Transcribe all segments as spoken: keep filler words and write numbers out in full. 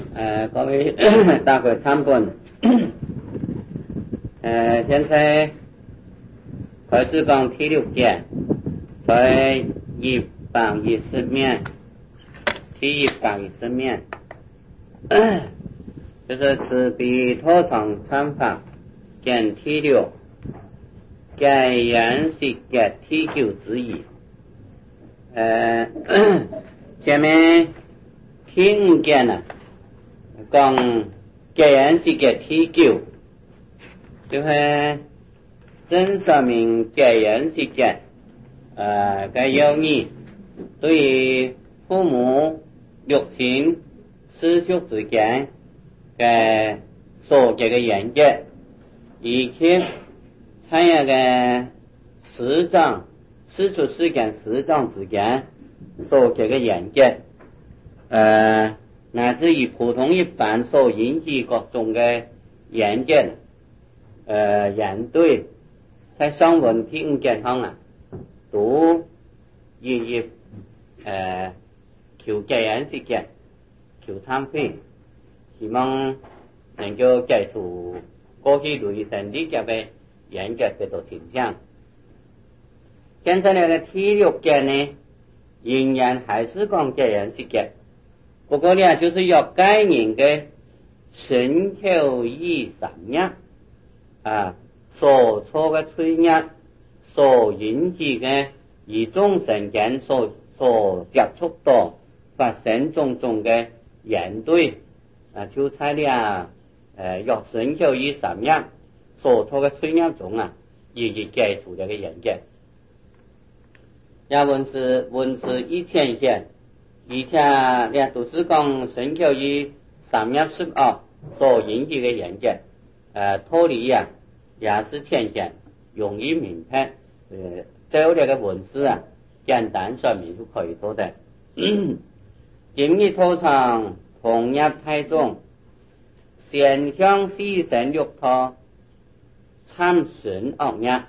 呃，各位大会参观，呃，现在开始讲第六节，在一百二十面，第一百二十面，就是慈悲托藏参法，见第六，概言是解第九之一。呃，前面第五节呢，讲概言是解第九，就是真说明概言是解，呃，个要义对于父母六亲师叔之间嘅所结嘅缘结，以及参与嘅师长师出师间师长之间所结嘅缘结，呃，乃至于普通一般所引起各种嘅缘结，呃，缘对，在上文第五节上啊，都予以呃求解言是解，求参悔，希望能够解除过去累生的这个缘结这种现象。现在呢个第六节呢，仍然还是讲解言是解，不过呢就是要概念的身口意三业啊所错的罪业所引起的以众生间所所接触到发生种种的缘对啊，就在了呃若身口意三业所错的罪业中啊，予以解除这个缘结。也文字文字一千线，以前也都是讲身口意三业十二所引起的缘结，呃脱离呀也是浅显，容易明白。呃，这这个文字啊，简单说明就可以做的。今日头上同业太重，现象四神六套参神恶业。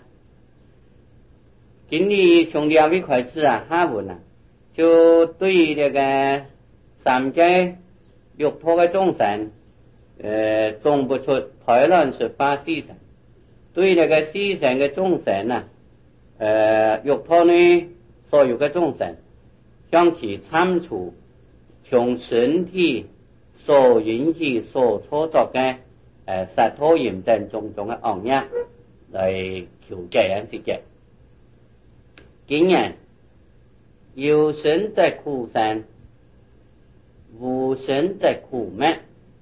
今日从两位开始啊，下文啊，就对于这个三界六套的众生，呃，种不出排卵十八四神。对那个四神的众生啊，呃，六套呢所有的众生，将其参除从身体所引起所操作的呃杀拖炎等种种的恶业来求解言是解。今日有生则苦生，无生则苦灭，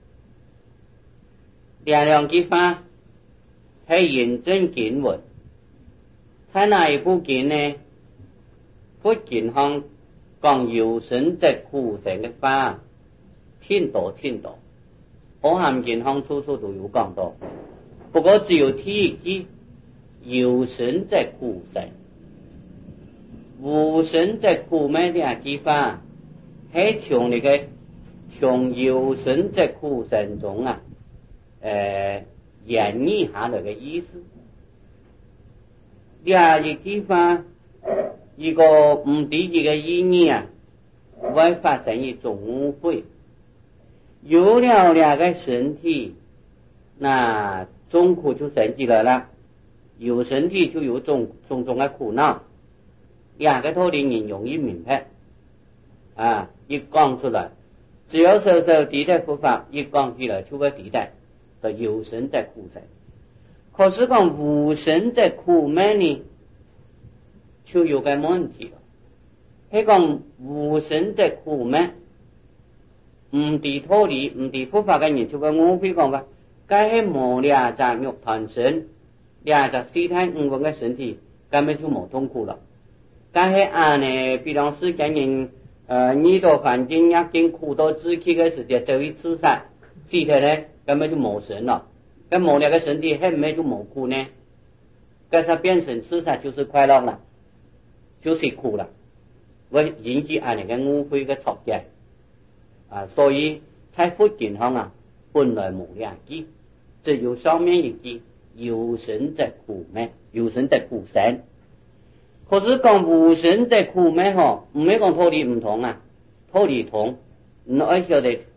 两两句话是认真经文。在哪一部经呢？佛经上讲有生则苦生的话挺多挺多，阿含经上处处都有讲到，不过只有第一句有生则苦生，无生则苦灭的句话是从那个从有生则苦生中啊，呃演绎下那个意思。两一句话一个唔对一个意义啊，会发生一种误会。有了两个身体，那痛苦就生起来了，有身体就有种种种的苦恼。两个道理人容易明白啊，一讲出来，只要受受地带佛法，一讲起来就会地带，就有生则苦生。可是讲无生则苦灭呢，就有个问题了。迄讲无生则苦灭，唔对道理，唔对佛法嘅人就会误会讲话，该系无两只肉团身，两只四体五蕴嘅身体，根本就冇痛苦了。该系安呢，比方世间人呃遇到环境压境苦到自己嘅时间，就会自杀，死体呢根本就冇神了。跟某两个身体还没就冇苦呢，跟他变成自杀就是快乐了，就是苦了，会引起安尼个误会个错觉啊，所以在佛经上啊，本来冇两句，只有上面一句有生则苦灭，有生则苦生。可是讲无生则苦灭吼，唔系讲道理唔同啊，道理同，唔爱晓得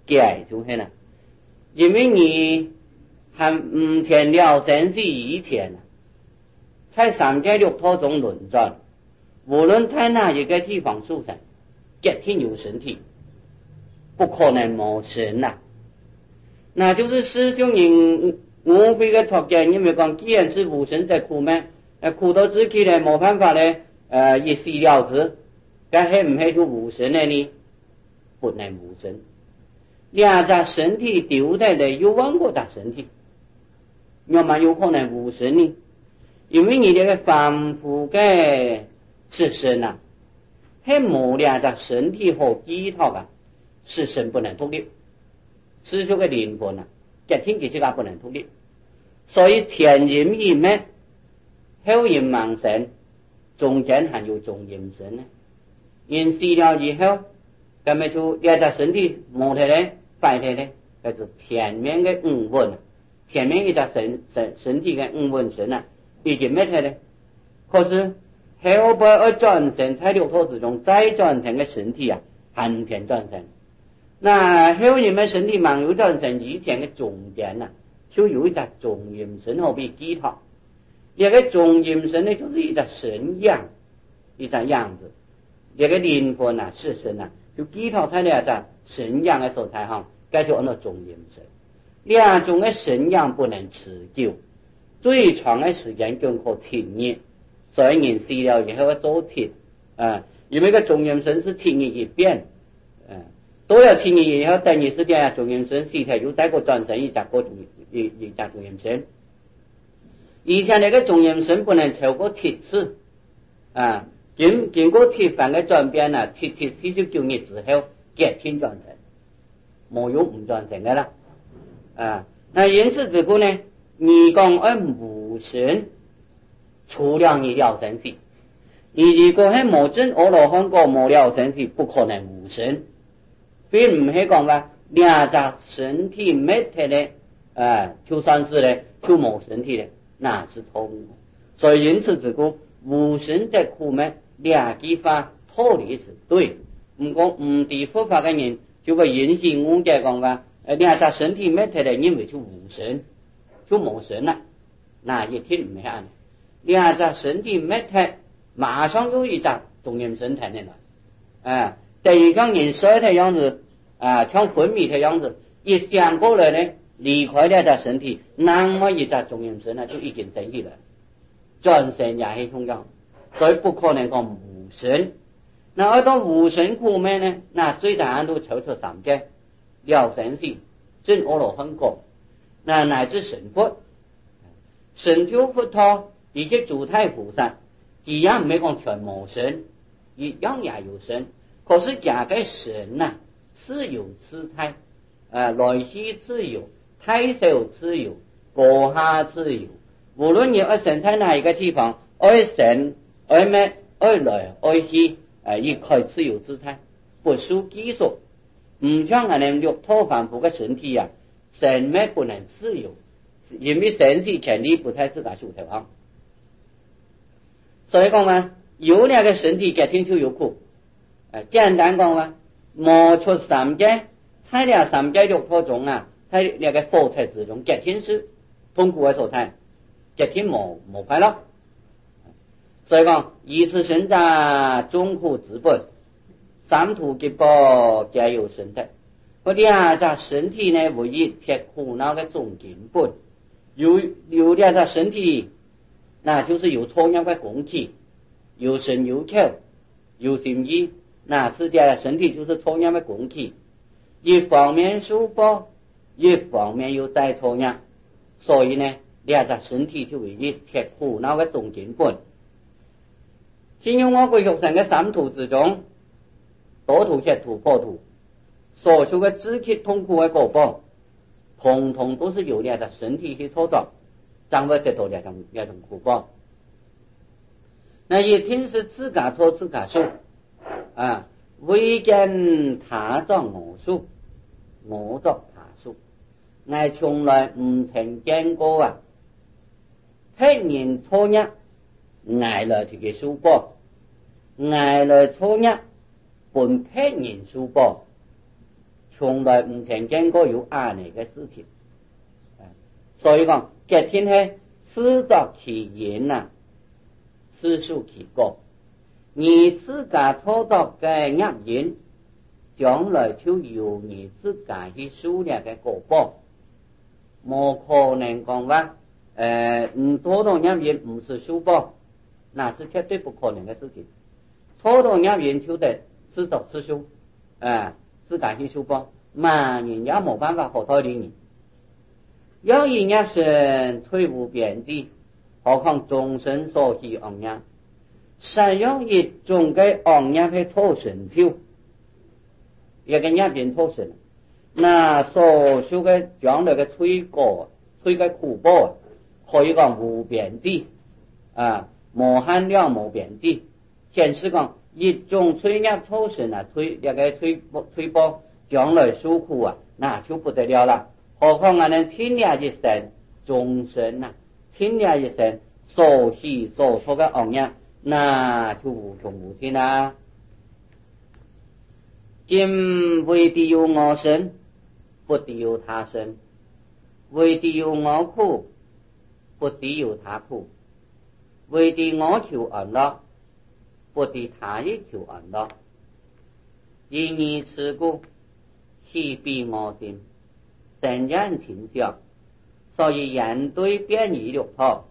解就系啦，因为你还唔填了生死以前，在三界六道中轮转，无论在哪一个地方出生，一定有身体，不可能冇神呐、啊。那就是师兄人无非嘅条件，因为讲既然是无神在苦咩，誒苦到自己咧冇辦法咧，誒一死了之，咁係唔係就無神咧呢？不能無神。兩隻身體丟在咧有揾過隻身體，要麼有可能無神呢？因為你這個凡夫嘅是神啊，係冇兩隻身體和寄託啊，是神不能獨立。師兄嘅靈魂啊，一天其實佢不能獨立，所以天人一咩？後人盲神，中間還有中陰神呢。人死了以後，咁咪就兩隻身體冇體咧，廢體咧，就是前面嘅五蘊，前面一隻身身身體嘅五蘊神啊，已經滅體咧。可是後邊而轉成在六道之中，再轉成嘅身體啊，還天轉成。那後人嘅身體盲有轉成以前嘅中間啊，就有一隻中陰神後邊寄託。這個中陰神呢，就是一個神樣，一個樣子。這個靈魂啊，是神啊，就寄託在兩個神樣嘅所在哈，該就按照中陰神。兩種嘅神樣不能持久，最長嘅時間更可千年，所以人死了以後要做鐵啊，因為個中陰神是千年一變，啊，都有千年以後，等於是點啊？中陰神死體又再個轉成一隻個一一隻中陰神。以前那個中陰神不能超過七次啊，經經過鐵凡嘅轉變啊，七七四十九年之後，結天轉成，冇有唔轉成嘅啦啊。那因此之故呢，你講而無神，除了你了生死，你如果係冇真阿羅漢果冇了生死，不可能無神。並唔係講話兩隻身體滅體咧，啊，就算是咧，就冇身體咧。那是錯誤，所以因此之故，無神在苦咩？兩句法脫離是對。唔過唔對佛法嘅人，就會引起誤解講話，誒兩隻身體滅體嚟，認為就無神，就冇神啦。那一定唔係啱。兩隻身體滅體，馬上有一隻中陰神產生啦。啊，第二個人衰嘅樣子，啊，像昏迷嘅樣子，一想過來呢？離開了隻身體，那麼一隻中陰神呢就已經升起了，轉生也係同樣，所以不可能講無神。那而到無神苦咩呢？那最大限度超出三界，了生死，證阿羅漢果，那乃至神佛，神就佛陀以及諸太菩薩，一樣唔係講全無神，一樣也有神，可是假嘅神呐、啊，是有姿態，啊，來去自由。太守自由，過下自由。無論你愛生在哪一個地方，愛生、愛滅、愛來、愛去，誒，亦可以自由自在，不受拘束。唔像我哋六道凡夫嘅身體啊，生滅不能自由，因為生死權利不在自家手頭上。所以講話，有兩個身體決定就有苦。誒，簡單講話，莫出三界，在了三界六道中啊。喺兩個佛財之中，極天是痛苦嘅所在，極天冇冇快樂。所以講，一次生者眾苦之本，三途極報皆有身體。嗰兩隻身體呢，唯一鐵苦惱嘅總根本。有有兩隻身體，那就是有同樣嘅功氣，有身有口，有心意，那此兩隻身體就是同樣嘅功氣。一方面受報。一方面又在同樣，所以呢，兩隻身體就為一鐵苦惱嘅總根本。先用我貴學生嘅三途之中，多途、切途、破途，所受嘅自己痛苦嘅果報，統統都是由兩隻身體去操作，將會得到兩種兩種苦報。那一定是自家做自家受啊，未見他作我受，我作他受。我從來唔曾見過啊！黑人錯一，我來自己受報；我來錯一，本黑人受報。 从来唔曾见过有安尼嘅事情。所以讲，吉天係自作其言啊，自受其果。你自家操作嘅惡言，將來就由你自家去受呢嘅果報。冇可能講話誒唔操作惡言唔是受報，那是絕對不可能嘅事情。操作惡言就得自作自受，啊，自家去受報，萬人也冇辦法可脫離你。有一業身摧無邊際，何況眾生所起惡業，使用一種嘅惡業去造成就，一個業變造成，那所受嘅將來嘅摧果、摧嘅苦報，可以講無邊際，啊，無限量無邊際。顯示講一種摧業造成啊，摧一個摧摧報，將來受苦啊，那就不得了啦。何況我哋天下一生眾生啊，天下一生所起所做嘅惡業，那就無窮無盡啦。今為地有我身，不地有他身；為地有我苦，不地有他苦；為地我求安樂，不地他亦求安樂。因以此故，氣必我心。神人情相，所以人對變異六道。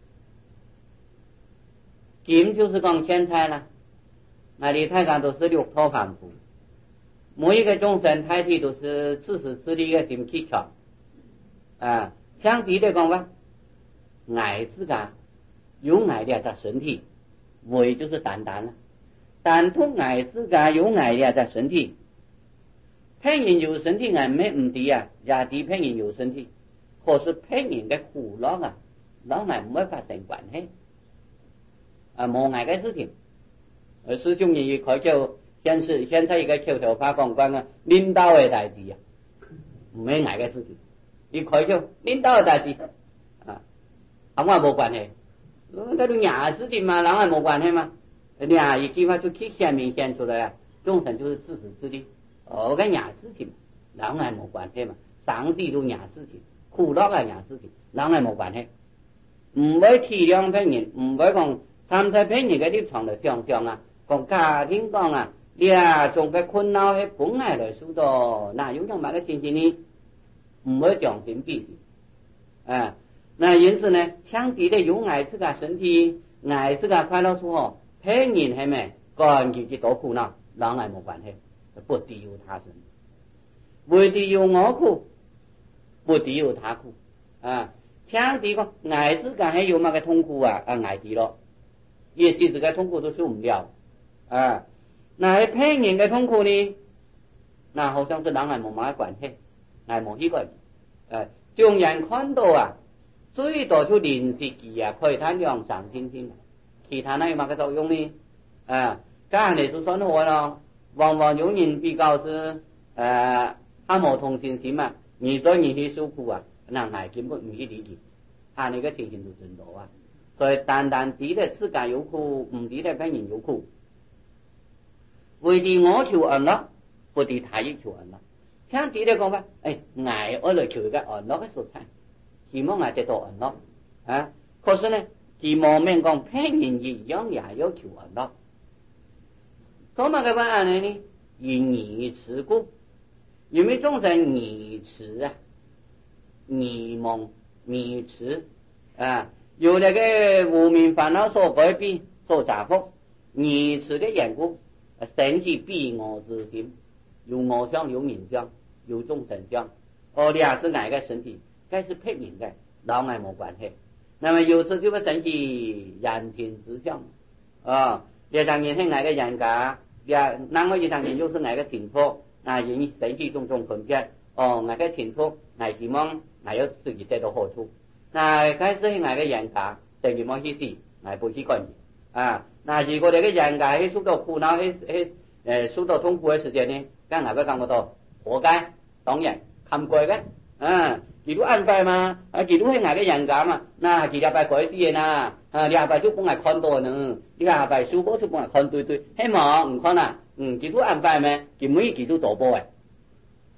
今就是講現在啦，那你睇看都是六道反覆，每一個眾生態體都是自私自利嘅心氣場啊。相對嚟講話，愛自家有愛嘅在身體，為就是單單啦，單獨愛自家有愛嘅在身體。騙人有身體愛咩唔抵啊，也抵騙人有身體。可是騙人嘅苦樂啊，老愛唔會發生關係啊，冇愛嘅事情。而師兄亦開口現是現在一個口頭法講講啊，領導嘅代志啊，唔係愛嘅事情。你開口領導嘅代志啊，同我冇關係。嗰啲伢事情嘛，老愛冇關係嘛。伢一句話就去顯明顯出來啊，眾生就是自私自利。哦，個伢事情，老愛冇關係嘛。上帝都伢事情，苦樂嘅伢事情，老愛冇關係。唔會體諒別人，唔會講站在別人嘅立場嚟想想啊，講家庭講啊，呢種嘅困擾係本來嚟受到，那有種乜嘅情形呢？唔會將心比心啊。那因此呢，相對的有愛自家身體，愛自家快樂之後，別人係咪講自己多苦惱，老愛冇關係。不地有他身，為地有我苦，不地有他苦啊。相對講，愛自家係有乜嘅痛苦啊？啊，愛地咯，也是這個痛苦都受唔了啊。那係騙人嘅痛苦呢？那好像是兩愛冇乜關係，愛冇呢個誒，眾人看到啊，最多就臨時記啊，可以睇兩三天天，其他那有乜嘅作用呢？啊，家人哋就算好咯。往往有人比較是誒他冇同情心嘛，你對你去受苦啊，那愛根本唔去理解，他那個情形就真多啊。所以單單知得自家有苦，唔知得別人有苦。為地我求安樂，不地他亦求安樂。相對嚟講話，誒愛我嚟求一個安樂嘅素材，希望愛得到安樂啊。可是呢，佢冇明講別人一樣也要求安樂。咁乜嘅話呢？以疑持故，因為眾生疑持啊，疑夢疑持啊，由那個無明煩惱所改變、所雜覆，疑持嘅緣故，生起彼我之心，有我相、有人相、有眾生相。哦，你也是愛嘅身體，該是騙人嘅，老愛冇關係。那麼有時就會生起人天之相啊，呢場人係愛嘅人格。呀，那我一場人就是愛嘅情操，啊，人生起種種分別，哦，愛嘅情操，愛希望愛有自己得到好處。那開始係愛嘅人格，等於冇意思，愛不習慣啊。那如果你嘅人格係受到苦惱，係係誒受到痛苦嘅時間呢，咁係咪感覺到活該？當然冚過嘅，啊，佢都安排嘛，啊，佢都係愛嘅人格嘛，那佢入嚟改事嘅啦。啊！你下擺就幫我看到呢，你下擺書包就幫我看對對，希望唔看啦，嗯，佢都安排咩？佢每佢都做波嘅，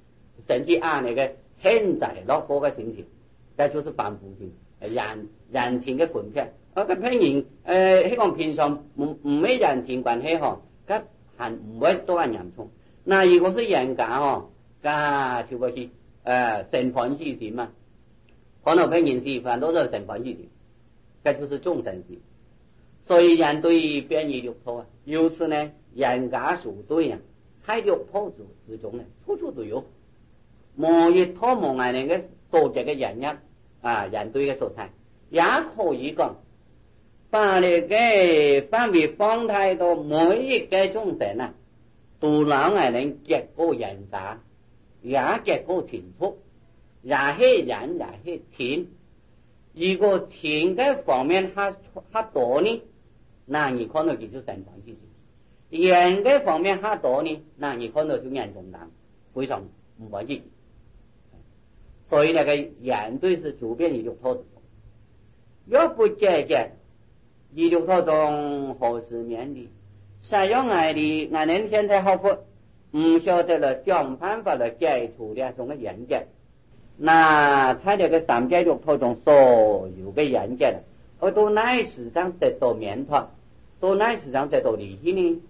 甚至按那个现在落果嘅心情，这就是凡夫心，人人情嘅关系。我个譬如誒，希望平常唔唔咩人情關係嗬，咁係唔會多人嚴重。那如果是人家嗬，咁就會是誒成盤之點啊，可能譬如示範都係成盤之點，這就是眾生心。所以人對變異六道啊，有時呢人家屬對啊，喺六道之中呢，處處都有，冇一套冇係那個所值嘅人一啊，人對嘅所態，也可以講。把那個範圍放太多，每一個眾生啊，都能係能結果人家，也結果天福，也係人也係天。如果天嘅方面還還多呢，那你可能就成凡之事；人嘅方面還多呢，那你可能就嚴重難，非常唔可以。所以那個人對是主變異六道之中，若不解決。異六道中何時免離？實有愛的，我哋現在學佛唔曉得了，想辦法嚟解除呢種嘅緣結。那喺呢個三界六道中所有嘅緣結，我到乃時上得到免脫，到乃時上得到離去呢？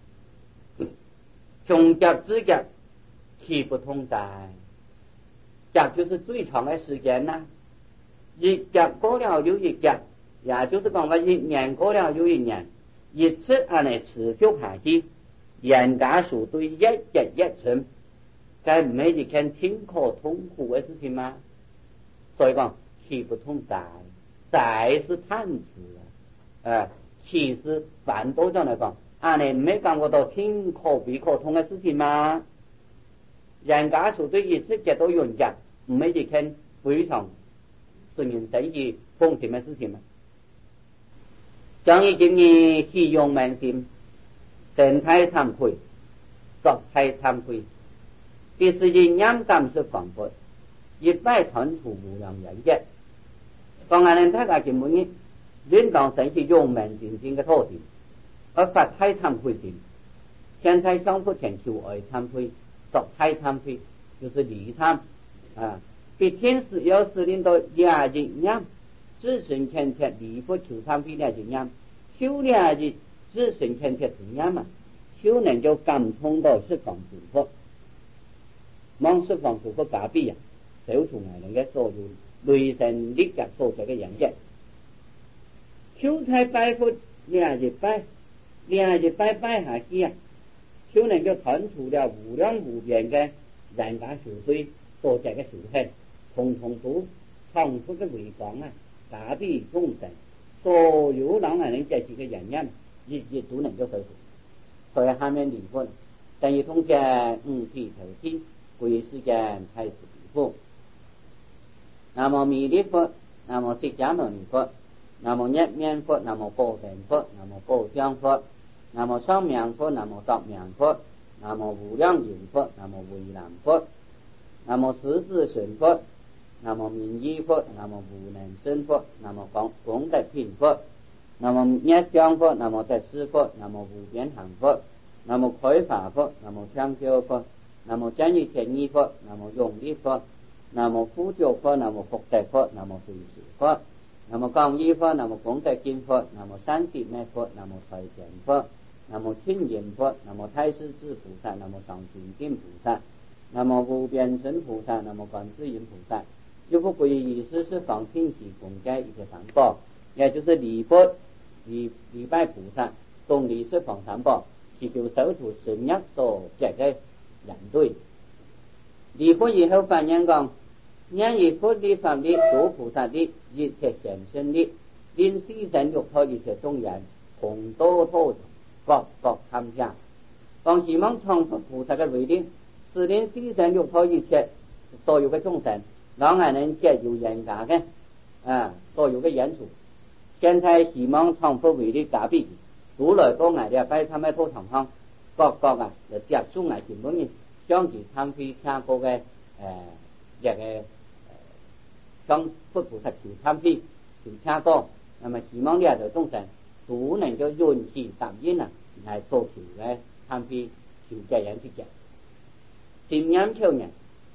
從劫至劫，其不同在。劫就是最長嘅時間啦，一劫過了又一劫。也就是講話一年過了又一年，一次按嚟持續下去，人家屬對一日一春，該唔係一件辛苦痛苦嘅事情嗎？所以講其不同在，在是探知啊，誒，其實反倒上嚟講，按嚟唔係感覺到辛苦悲苦痛嘅事情嗎？人家屬對一次嘅都用嘅，唔係一件非常使人生意風險嘅事情嗎？將以今日起用明心，神態慚愧，作態慚愧，第四因念感受廣闊，一擺斷除無量緣結。講下呢，大家根本呢，應當生起用明心心嘅特點，而發態慚愧心。現在相互前求愛慚愧，作態慚愧，就是離慚啊。比天時有時令到廿日念。自身前切離不求慚愧了經驗，修了日自身前切經驗嘛，修能夠感通到釋放諸佛，望釋放諸佛假必啊，消除我哋嘅所有累生力格所在嘅人嘅。修太拜佛兩日拜，兩日拜拜下去啊，修能夠斷除了無量無邊嘅人家所對所在嘅仇恨，通通都創出嘅回光啊！大悲眾生，所有兩個人在這個人人，日日都能夠受苦。所以下面離佛，等於通過五體投地，歸世間開始離佛。南無彌勒佛，南無釋迦牟尼佛，南無一面佛，南無寶等佛，南無寶相佛，南無雙面佛，南無十面佛，南無無量應佛，南無慧能佛，南無十字神佛。南無明依佛，南無無能生佛，南無功功德品佛，南無滅相佛，南無得師佛，南無無邊行佛，南無開法佛，南無香消佛，南無真如天意佛，南無用力佛，南無苦救佛，南無福德佛，南無隨時佛，南無光依佛，南無功德金佛，南無三地滅佛，南無財見佛，南無清淨佛，南無太師智菩薩，南無上清淨菩薩，南無無邊身菩薩，南無觀世音菩薩。又不歸意思是放清氣供給一些三寶，也就是禮佛、禮禮拜菩薩，送禮是放三寶，祈求消除神業所結嘅人對。禮佛以後反映講，念以佛力法力、諸菩薩力、一切顯身力，令四神六道一切眾人同都透各各參加。講希望創佛菩薩嘅威力，是令四神六道一切所有嘅眾生。讓我們解有人家嘅啊，所有嘅因素。現在希望創佛為力假比，如來都我哋拜他們土堂方，各各啊，就接觸我根本嘅相繼參會聽過嘅誒一個向佛菩薩求參會求聽過，那麼希望呢就眾生都能夠願其答應啊，嚟做求嘅參會求解人之解，信仰求人。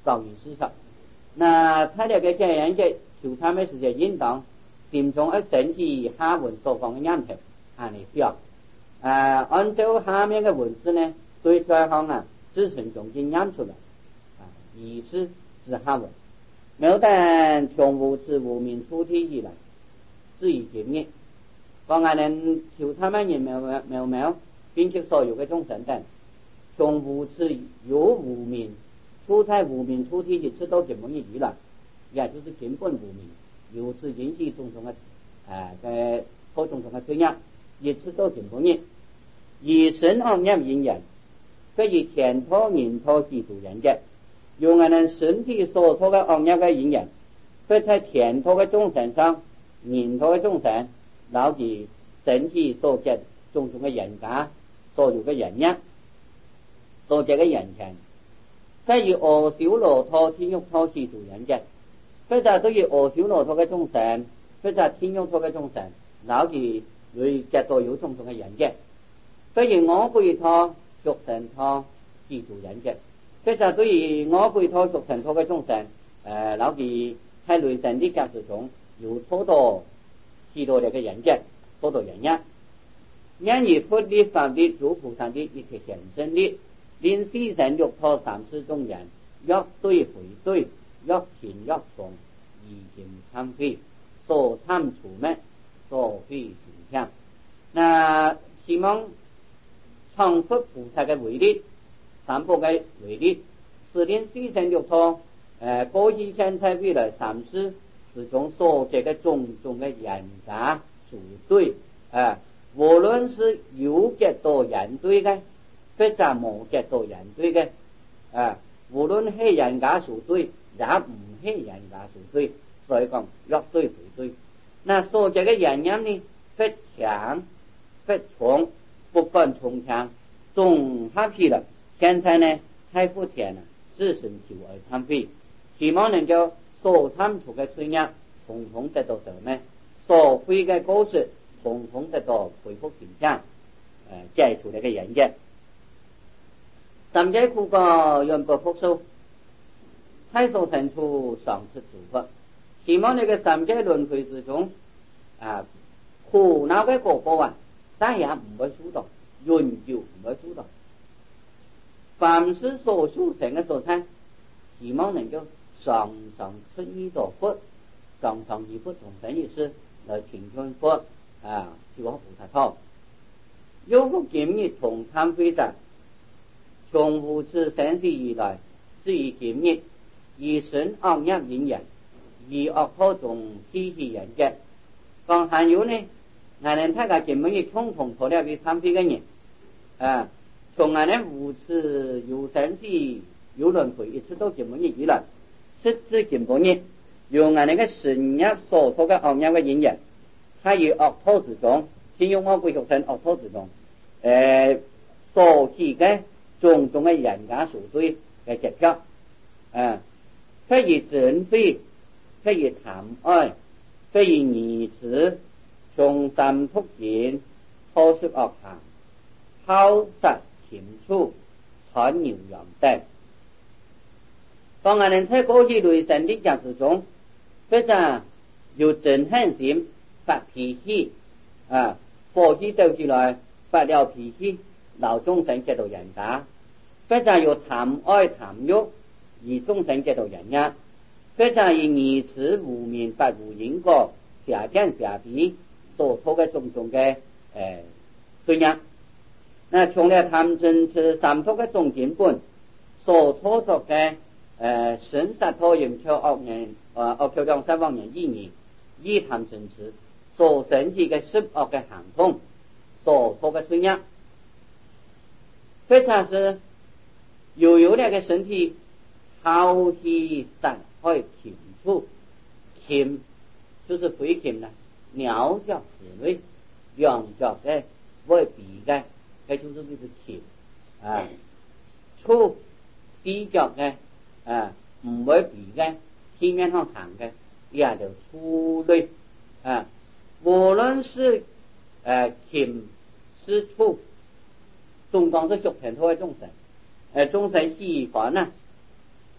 造于事实。那在这个这样嘅求参嘅时间应当心中一升起下文所讲嘅念头，按嚟想，誒按照下面嘅文字呢，對在行啊自身中間念出來，啊意思是下文。沒但從無始無明出體以來，是以見滅。講我哋求他們人渺渺渺，並且所有嘅眾生等，從無始有無明，出在無明出體一直到見滅以來，也就是根本無明，由此引起種種嘅誒嘅各種種嘅罪業，一直到見滅。以身惡業因緣，可以天托人托地主人嘅。用我哋身體所托嘅惡業嘅因緣，佢在天托嘅眾生上，人托嘅眾生，留住身體所結種種嘅人格，所有嘅人業，所結嘅人情，佢以惡小羅托天欲托地主人嘅，佢就對於惡小羅托嘅眾生，佢就天欲托嘅眾生，留住會結到有種種嘅人嘅，佢以我輩托畜生托地主人嘅。佢就對於我輩托屬神托嘅眾生，誒留住喺雷神啲格子中有好多許多嘅人嘅，好多人一，因而佛力法力諸菩薩的一切現身力，令四神欲托三世眾人，若對回對，若前若從，而行參非，所參除滅，所非形象。那希望從佛菩薩嘅為例。三寶嘅為例，是令四神欲托誒過去現在未來三世之中所結嘅種種嘅人格屬對啊，無論是有結到人對嘅，或者冇結到人對嘅啊，無論係人格屬對，也唔係人格屬對，所以講若對回對。那所結嘅人因呢，不強不重，不分重強，綜合起來。現在呢，太福田呢，自身就而參非，希望能夠所參除嘅罪業，統統得到赦免；所悔嘅過失，統統得到恢復形象，誒解除呢個人嘅。三界苦果永不復受，太所生處上次諸佛，希望呢個三界輪迴之中，啊苦惱嘅果報啊，但也唔會受到，永久唔會受到。凡是所修成嘅所參，希望能夠常常稱依到佛，常常以佛同生意思來聽聞佛啊，就好菩薩道。有福今日同參非者，從無始生死以來，至於今日，以身惡業因緣，以惡托種欺欺人嘅。講還有呢，我哋睇下今日共同托了俾參非嘅人啊。從我哋無始有生死有輪迴，一直到今日以來，直至今日，用我哋嘅身業所托嘅惡業嘅因緣，喺於惡托之中，先用我歸屬身惡托之中，誒、呃，所起嘅種種嘅人格屬對嘅結構，啊，可以整非，可以談愛，可以擬詞，從三福見，托色惡行，拋殺。禽畜、產牛羊等，當我哋在過去雷神的格子中，非常有憎恨心、發脾氣啊，火氣走起來發了脾氣，鬧眾生結到人家；非常有貪愛貪欲，而眾生結到人家；非常以疑詞無明發無因果，邪見邪脾所托嘅種種嘅誒罪業。那從了貪嗔癡三託嘅總根本所托作嘅誒生殺託淫巧惡人誒惡巧兩殺妄人意義，以貪嗔癡所生起嘅十惡嘅行動，所托嘅罪業，非常是有有那個身體好氣散開禽畜，禽就是飛禽啦，鳥叫之類，羊叫嘅會比嘅。這就是這個禽啊，畜雞腳嘅啊，唔會比嘅，天面上行嘅，也就畜類啊。無論是誒禽是畜，總講是屬神托嘅眾生，誒眾生喜歡啊，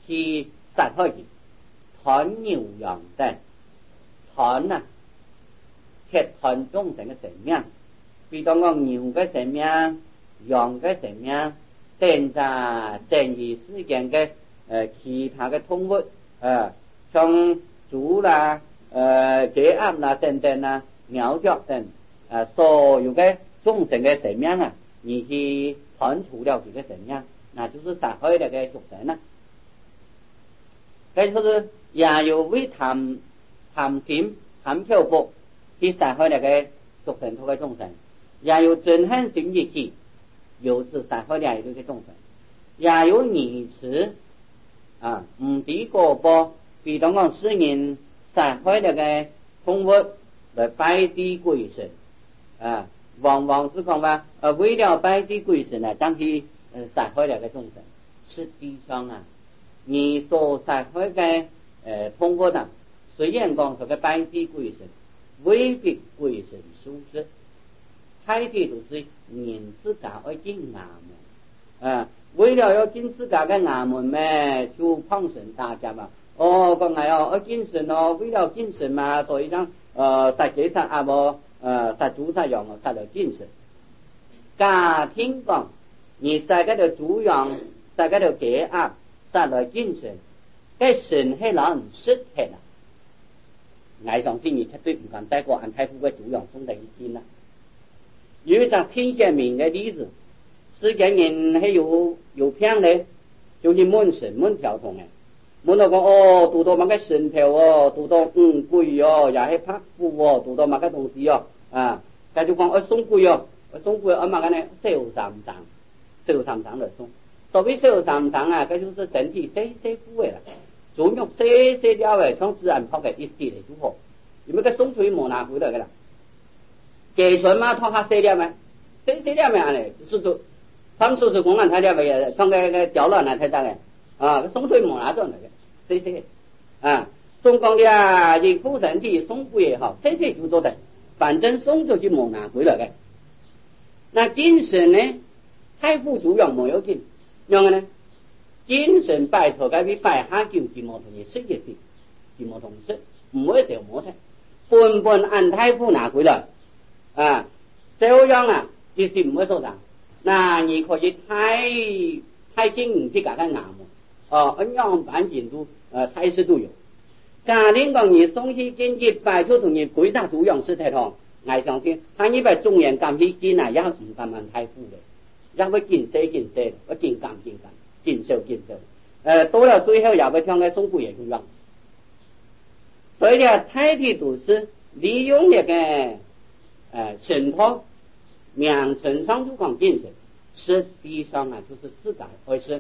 去杀害佢，吞牛羊等，吞啊，切吞眾生嘅生命，比如講牛嘅生命、羊嘅生命，等在正義世間嘅誒其他嘅動物，誒像豬啦、誒雞鴨啦等等啦、鳥雀等，誒所有嘅眾生嘅生命啊，你去吞除了佢嘅生命，那就是殺害了嘅畜生啦。咁就是也有為貪貪心、貪漂泊去殺害了嘅畜生同嘅眾生，也有憎恨心意氣，又是殺害了一個嘅眾生，也有疑持啊，唔抵過報，比如講世人殺害了嘅動物來拜祭鬼神啊，往往是講話呃為了拜祭鬼神啊，當去呃殺害了嘅眾生，實際上啊，你所殺害嘅誒動物啊，雖然講佢嘅拜祭鬼神，未必鬼神屬實，睇嘅都是人自家要進衙門啊，為了要進自家嘅衙門咩，就碰神打架嘛。哦，講係哦，要進神哦，為了進神嘛，所以講誒殺雞殺鴨喎，誒殺豬殺羊哦，殺到進神。假聽講，你殺嗰條豬羊，殺嗰條雞鴨，殺到進神，嗰神係攞唔識嘅啦。崖上天兒絕對唔敢帶過安太傅嘅豬羊送到一邊啦。有一個天下名嘅例子，世間人係有有騙咧，就是問神問條通嘅。問到講哦，讀到乜嘅神條哦，讀到嗯鬼哦，也係拍符哦，讀到乜嘅東西哦，啊，繼續講我送鬼哦，我送鬼我乜嘅呢？燒三層，燒三層嚟送。所謂燒三層啊，嗰就是身體洗洗腐嘅啦，豬肉洗洗掉嘅，從自然泡嘅一時嚟就好，因為佢送出去冇拿回來嘅啦。雞豚嘛，拖下洗掉咩？洗洗掉咩啊？咧，就是做，他們說是公安材料嘅，從個個掉落嚟睇得嘅，啊，送出去冇拿咗嚟嘅。洗洗啊，送講的啊，以副身體送鬼也好，洗洗就做得，反正送出去冇拿回來嘅。那精神呢？太傅主要冇有勁，樣嘅呢？精神拜託嘅比拜下叫字冇同嘢識嘅事，字冇同識，唔會時候冇睇，半半按太傅拿回來啊，這樣啊，就是唔會收檔。那你可以太太精去搞個衙門。哦，一樣版件都呃態勢都有。假定講你送去經濟擺出同你鬼殺豬羊屍體堂，我相信他一擺中原咁去見啊，也唔敢問太傅嘅，也會見死見死，我見監見監，見受見受。呃，到了最後也會將個送鬼也一樣。所以呢，太帝都是利用這個呃神託名稱上就講精神，實際上啊就是自家回事。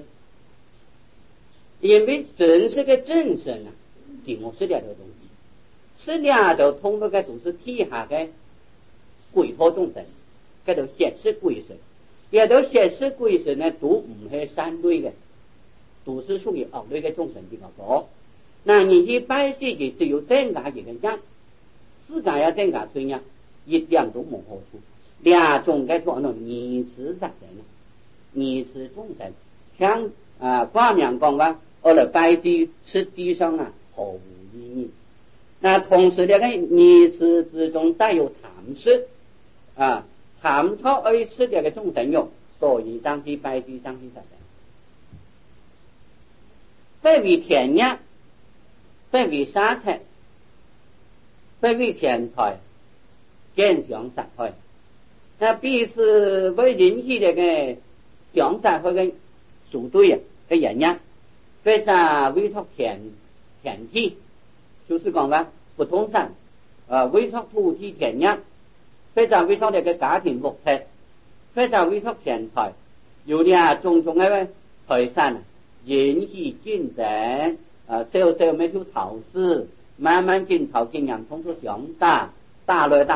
因為真是個正神啊，點冇是兩條東西，是兩條通過嘅都是天下嘅鬼托眾神，嗰條血是鬼神，呢條血是鬼神呢都唔係三類嘅，都是屬於惡類嘅眾神比較多。那你去拜自己只有增加幾個人，自家要增加水呀，一點都冇好處。兩種嘅講到二次殺人，二次眾神，像啊掛名講話。我來拜祭，實際上啊毫無意義。那同時呢個二次之中帶有貪色啊，貪錯而失這個眾神用，所以當去拜祭，當去殺人。非為田業，非為殺財，非為錢財，見想殺害。那必是為引起這個想殺害嘅組隊啊嘅人呀。非常委託田田地，就是講話不通山，啊委託土地田業，非常委託這個家庭屋企，非常委託錢財，有啲種種嘅財產引起競爭，啊少少咩條草市，慢慢競炒競贏，從出想大大來大。